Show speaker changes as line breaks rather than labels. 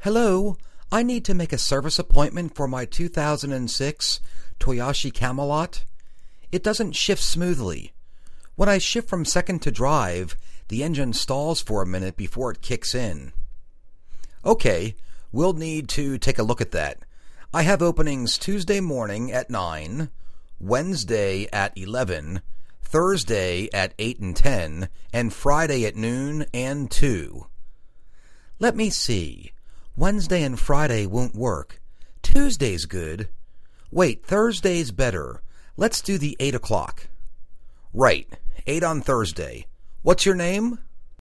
Hello, I need to make a service appointment for my 2006 Toyashi Camelot. It doesn't shift smoothly. When I shift from second to drive, the engine stalls for a minute before it kicks in. Okay, we'll need to take a look at that. I have openings Tuesday morning at 9, Wednesday at 11, Thursday at 8 and 10, and Friday at noon and 2. Let me see. Wednesday and Friday won't work. Tuesday's good. Wait, Thursday's better. Let's do the 8 o'clock. Right, 8 on Thursday. What's your name?